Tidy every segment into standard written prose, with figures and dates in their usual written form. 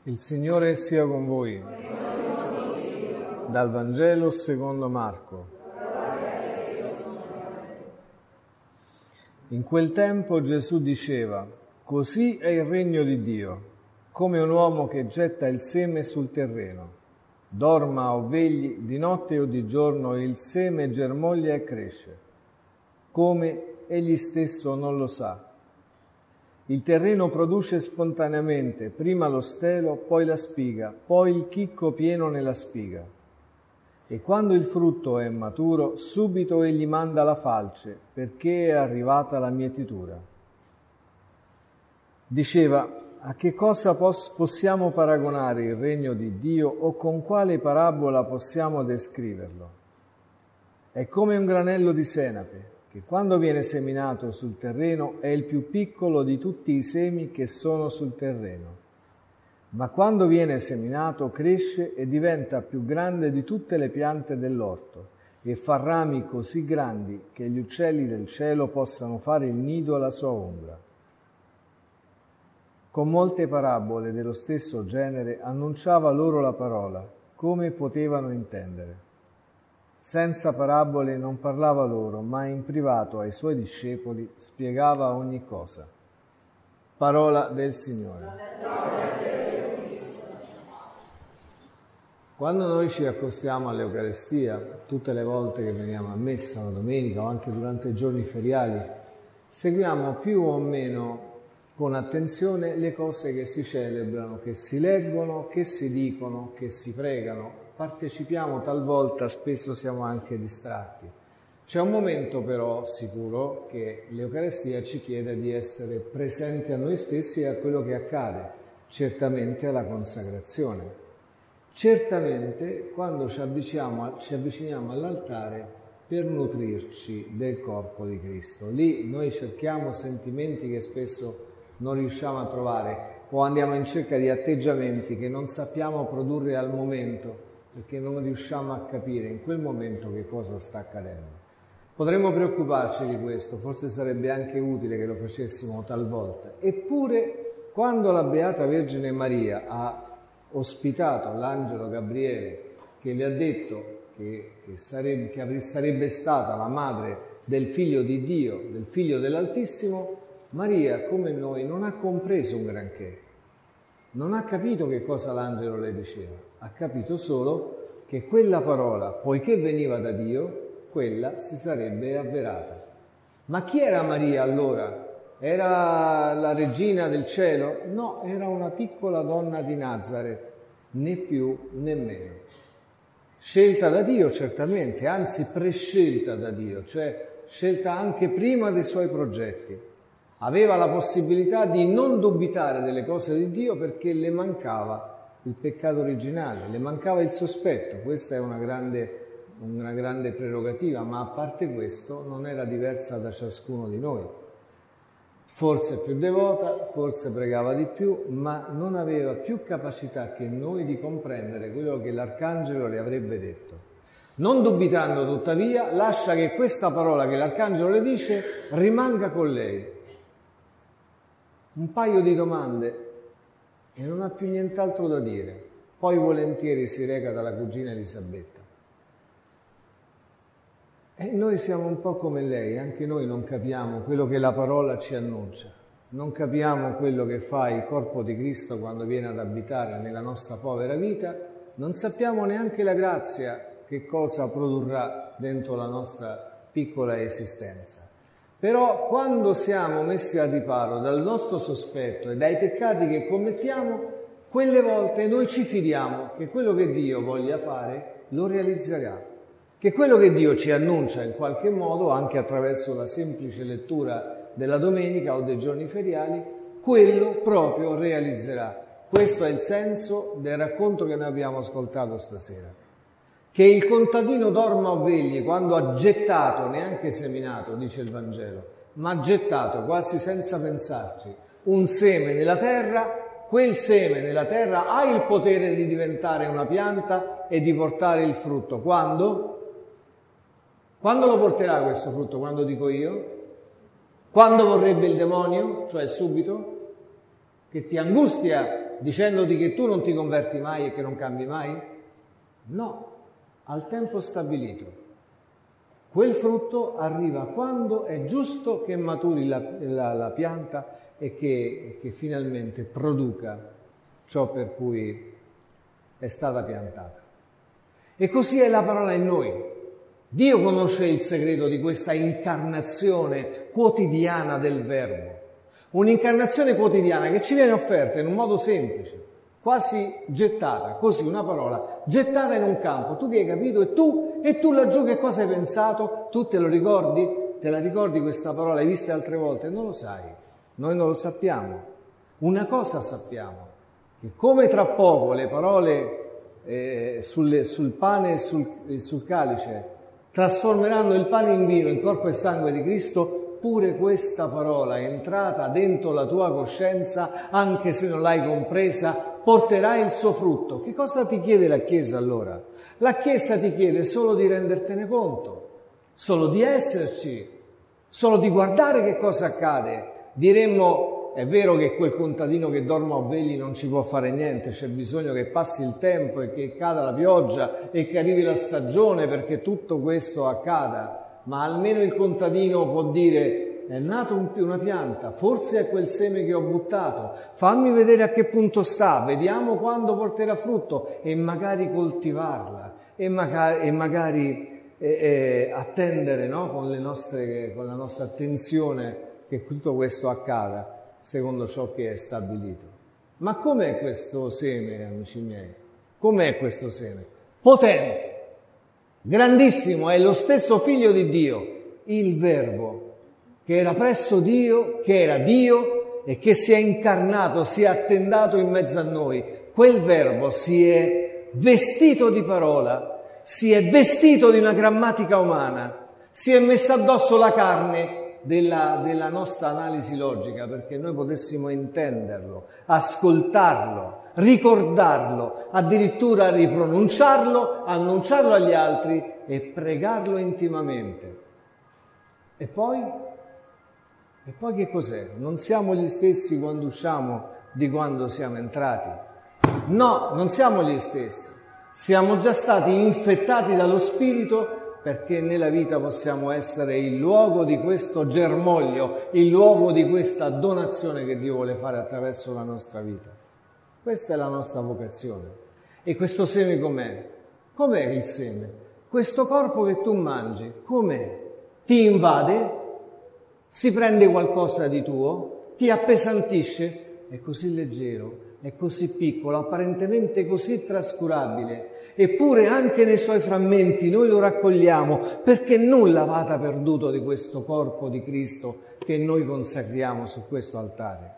Il Signore sia con voi. Dal Vangelo secondo Marco. In quel tempo Gesù diceva: così è il regno di Dio, come un uomo che getta il seme sul terreno. Dorma o vegli, di notte o di giorno, il seme germoglia e cresce, come egli stesso non lo sa. Il terreno produce spontaneamente prima lo stelo, poi la spiga, poi il chicco pieno nella spiga. E quando il frutto è maturo, subito egli manda la falce, perché è arrivata la mietitura. Diceva: a che cosa possiamo paragonare il regno di Dio o con quale parabola possiamo descriverlo? È come un granello di senape, che quando viene seminato sul terreno è il più piccolo di tutti i semi che sono sul terreno. Ma quando viene seminato cresce e diventa più grande di tutte le piante dell'orto e fa rami così grandi che gli uccelli del cielo possano fare il nido alla sua ombra. Con molte parabole dello stesso genere annunciava loro la parola, come potevano intendere. Senza parabole non parlava loro, ma in privato ai suoi discepoli spiegava ogni cosa. Parola del Signore. Quando noi ci accostiamo all'Eucaristia, tutte le volte che veniamo a messa la domenica o anche durante i giorni feriali, seguiamo più o meno con attenzione le cose che si celebrano, che si leggono, che si dicono, che si pregano. Partecipiamo talvolta, spesso siamo anche distratti. C'è un momento però sicuro che l'Eucaristia ci chiede di essere presenti a noi stessi e a quello che accade, certamente alla consacrazione. Certamente quando ci avviciniamo all'altare per nutrirci del corpo di Cristo. Lì noi cerchiamo sentimenti che spesso non riusciamo a trovare o andiamo in cerca di atteggiamenti che non sappiamo produrre al momento perché non riusciamo a capire in quel momento che cosa sta accadendo. Potremmo preoccuparci di questo, forse sarebbe anche utile che lo facessimo talvolta. Eppure, quando la Beata Vergine Maria ha ospitato l'angelo Gabriele, che le ha detto che sarebbe stata la madre del Figlio di Dio, del Figlio dell'Altissimo, Maria, come noi, non ha compreso un granché. Non ha capito che cosa l'angelo le diceva, ha capito solo che quella parola, poiché veniva da Dio, quella si sarebbe avverata. Ma chi era Maria allora? Era la regina del cielo? No, era una piccola donna di Nazaret, né più né meno. Scelta da Dio certamente, anzi prescelta da Dio, cioè scelta anche prima dei suoi progetti. Aveva la possibilità di non dubitare delle cose di Dio perché le mancava il peccato originale, le mancava il sospetto. Questa è una grande prerogativa, ma a parte questo non era diversa da ciascuno di noi. Forse più devota, forse pregava di più, ma non aveva più capacità che noi di comprendere quello che l'Arcangelo le avrebbe detto. Non dubitando tuttavia, lascia che questa parola che l'Arcangelo le dice rimanga con lei. Un paio di domande e non ha più nient'altro da dire. Poi volentieri si reca dalla cugina Elisabetta. E noi siamo un po' come lei, anche noi non capiamo quello che la parola ci annuncia. Non capiamo quello che fa il corpo di Cristo quando viene ad abitare nella nostra povera vita. Non sappiamo neanche la grazia che cosa produrrà dentro la nostra piccola esistenza. Però quando siamo messi al riparo dal nostro sospetto e dai peccati che commettiamo, quelle volte noi ci fidiamo che quello che Dio voglia fare lo realizzerà, che quello che Dio ci annuncia in qualche modo, anche attraverso la semplice lettura della domenica o dei giorni feriali, quello proprio realizzerà. Questo è il senso del racconto che noi abbiamo ascoltato stasera. Che il contadino dorma o vegli quando ha gettato, neanche seminato, dice il Vangelo, ma ha gettato quasi senza pensarci un seme nella terra, quel seme nella terra ha il potere di diventare una pianta e di portare il frutto. Quando? Quando lo porterà questo frutto? Quando dico io? Quando vorrebbe il demonio? Cioè subito? Che ti angustia dicendoti che tu non ti converti mai e che non cambi mai? No, al tempo stabilito. Quel frutto arriva quando è giusto che maturi la pianta e che finalmente produca ciò per cui è stata piantata. E così è la parola in noi. Dio conosce il segreto di questa incarnazione quotidiana del Verbo. Un'incarnazione quotidiana che ci viene offerta in un modo semplice, quasi gettata, così una parola, gettata in un campo. Tu che hai capito? E tu laggiù che cosa hai pensato? Tu te lo ricordi? Te la ricordi questa parola? L'hai vista altre volte? Non lo sai. Noi non lo sappiamo. Una cosa sappiamo, che come tra poco le parole sul pane e sul calice trasformeranno il pane in vino, in corpo e sangue di Cristo, pure questa parola è entrata dentro la tua coscienza, anche se non l'hai compresa, porterà il suo frutto. Che cosa ti chiede la Chiesa allora? La Chiesa ti chiede solo di rendertene conto, solo di esserci, solo di guardare che cosa accade. Diremmo, è vero che quel contadino che dorme a vegli non ci può fare niente, c'è bisogno che passi il tempo e che cada la pioggia e che arrivi la stagione perché tutto questo accada, ma almeno il contadino può dire: è nata una pianta, forse è quel seme che ho buttato, fammi vedere a che punto sta, vediamo quando porterà frutto e magari coltivarla e magari attendere, no? con la nostra attenzione che tutto questo accada secondo ciò che è stabilito. Ma com'è questo seme, amici miei? Com'è questo seme? Potente, grandissimo, è lo stesso Figlio di Dio, il Verbo, che era presso Dio, che era Dio e che si è incarnato, si è attendato in mezzo a noi. Quel Verbo si è vestito di parola, si è vestito di una grammatica umana, si è messo addosso la carne della nostra analisi logica perché noi potessimo intenderlo, ascoltarlo, ricordarlo, addirittura ripronunciarlo, annunciarlo agli altri e pregarlo intimamente. E poi che cos'è? Non siamo gli stessi quando usciamo di quando siamo entrati. No, non siamo gli stessi. Siamo già stati infettati dallo Spirito perché nella vita possiamo essere il luogo di questo germoglio, il luogo di questa donazione che Dio vuole fare attraverso la nostra vita. Questa è la nostra vocazione. E questo seme com'è? Com'è il seme? Questo corpo che tu mangi, com'è? Ti invade? Si prende qualcosa di tuo? Ti appesantisce? È così leggero, è così piccolo, apparentemente così trascurabile. Eppure anche nei suoi frammenti noi lo raccogliamo perché nulla vada perduto di questo corpo di Cristo che noi consacriamo su questo altare.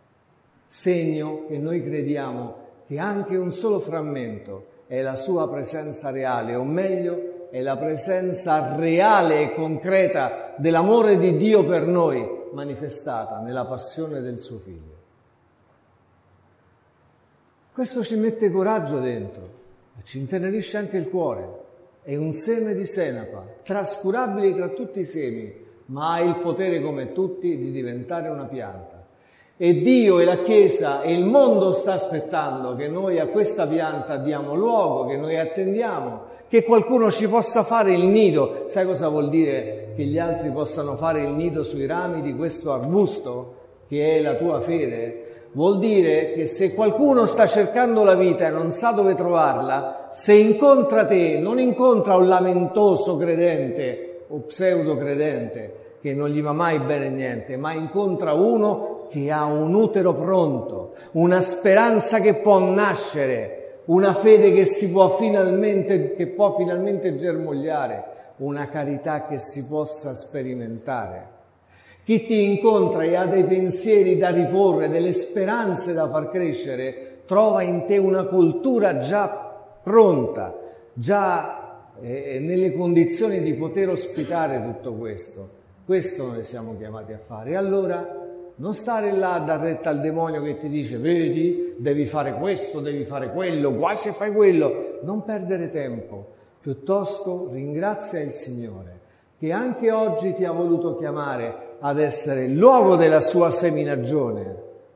Segno che noi crediamo che anche un solo frammento è la sua presenza reale, o meglio, è la presenza reale e concreta dell'amore di Dio per noi, manifestata nella passione del suo Figlio. Questo ci mette coraggio dentro. Ci intenerisce anche il cuore. È un seme di senape, trascurabile tra tutti i semi, ma ha il potere come tutti di diventare una pianta. E Dio e la Chiesa e il mondo sta aspettando che noi a questa pianta diamo luogo, che noi attendiamo, che qualcuno ci possa fare il nido. Sai cosa vuol dire che gli altri possano fare il nido sui rami di questo arbusto, che è la tua fede? Vuol dire che se qualcuno sta cercando la vita e non sa dove trovarla, se incontra te, non incontra un lamentoso credente o pseudo credente che non gli va mai bene niente, ma incontra uno che ha un utero pronto, una speranza che può nascere, una fede che può finalmente germogliare, una carità che si possa sperimentare. Chi ti incontra e ha dei pensieri da riporre, delle speranze da far crescere, trova in te una cultura già pronta, già nelle condizioni di poter ospitare tutto questo. Questo noi siamo chiamati a fare. E allora non stare là a dar retta al demonio che ti dice: vedi, devi fare questo, devi fare quello, guai se fai quello. Non perdere tempo, piuttosto ringrazia il Signore che anche oggi ti ha voluto chiamare ad essere il luogo della sua seminagione,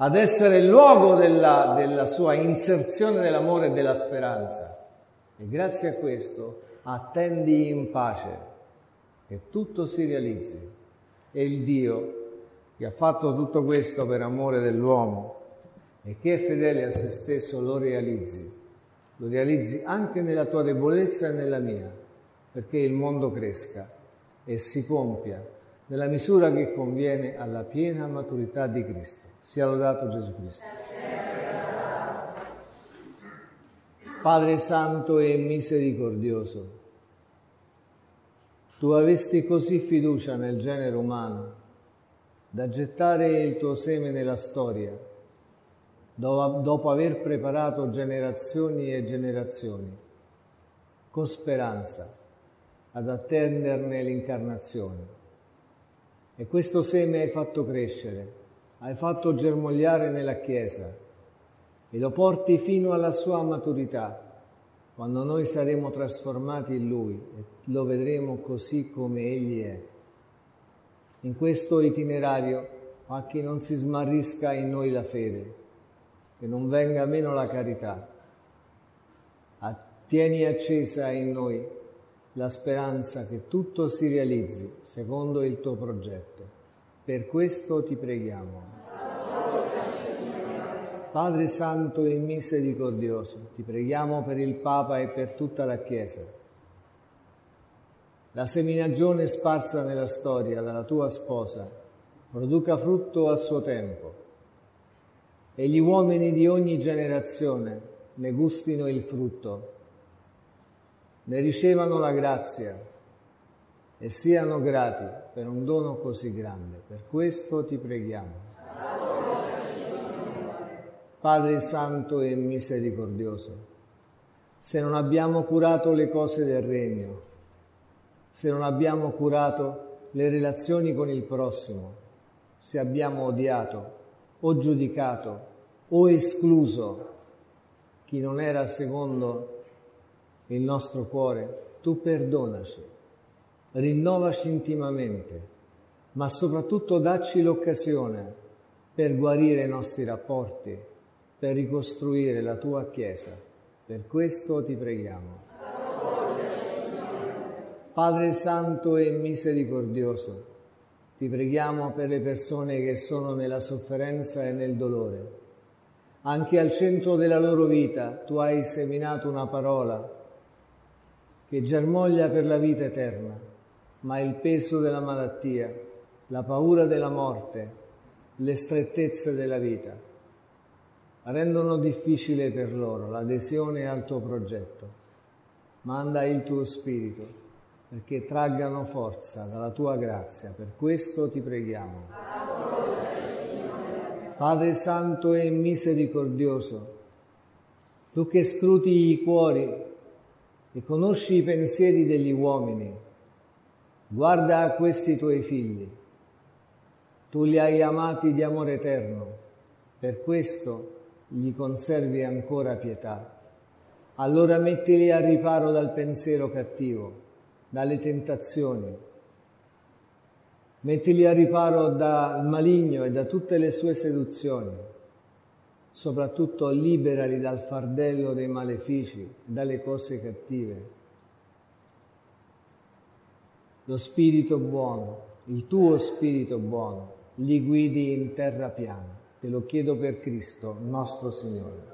ad essere il luogo della sua inserzione nell'amore e della speranza. E grazie a questo attendi in pace che tutto si realizzi. E il Dio che ha fatto tutto questo per amore dell'uomo e che è fedele a se stesso lo realizzi anche nella tua debolezza e nella mia, perché il mondo cresca e si compia nella misura che conviene alla piena maturità di Cristo. Sia lodato Gesù Cristo. Padre Santo e misericordioso, tu avesti così fiducia nel genere umano da gettare il tuo seme nella storia, dopo aver preparato generazioni e generazioni, con speranza, ad attenderne l'incarnazione. E questo seme hai fatto crescere, hai fatto germogliare nella Chiesa e lo porti fino alla sua maturità, quando noi saremo trasformati in Lui e lo vedremo così come Egli è. In questo itinerario fa che non si smarrisca in noi la fede, che non venga meno la carità. Tieni accesa in noi la speranza che tutto si realizzi secondo il tuo progetto. Per questo ti preghiamo. Padre Santo e misericordioso, ti preghiamo per il Papa e per tutta la Chiesa. La seminagione sparsa nella storia dalla tua sposa produca frutto a suo tempo e gli uomini di ogni generazione ne gustino il frutto, ne ricevano la grazia e siano grati per un dono così grande. Per questo ti preghiamo. Padre Santo e misericordioso, se non abbiamo curato le cose del regno, se non abbiamo curato le relazioni con il prossimo, se abbiamo odiato o giudicato o escluso chi non era secondo il nostro cuore, tu perdonaci, rinnovaci intimamente, ma soprattutto dacci l'occasione per guarire i nostri rapporti, per ricostruire la tua Chiesa. Per questo ti preghiamo. Padre Santo e misericordioso, ti preghiamo per le persone che sono nella sofferenza e nel dolore. Anche al centro della loro vita tu hai seminato una parola che germoglia per la vita eterna, ma il peso della malattia, la paura della morte, le strettezze della vita rendono difficile per loro l'adesione al tuo progetto. Manda il tuo Spirito perché traggano forza dalla tua grazia. Per questo ti preghiamo. Padre Santo e misericordioso, tu che scruti i cuori e conosci i pensieri degli uomini, guarda a questi tuoi figli. Tu li hai amati di amore eterno, per questo gli conservi ancora pietà. Allora mettili al riparo dal pensiero cattivo, dalle tentazioni. Mettili al riparo dal maligno e da tutte le sue seduzioni. Soprattutto liberali dal fardello dei malefici, dalle cose cattive. Lo Spirito buono, il tuo Spirito buono, li guidi in terra piana. Te lo chiedo per Cristo, nostro Signore.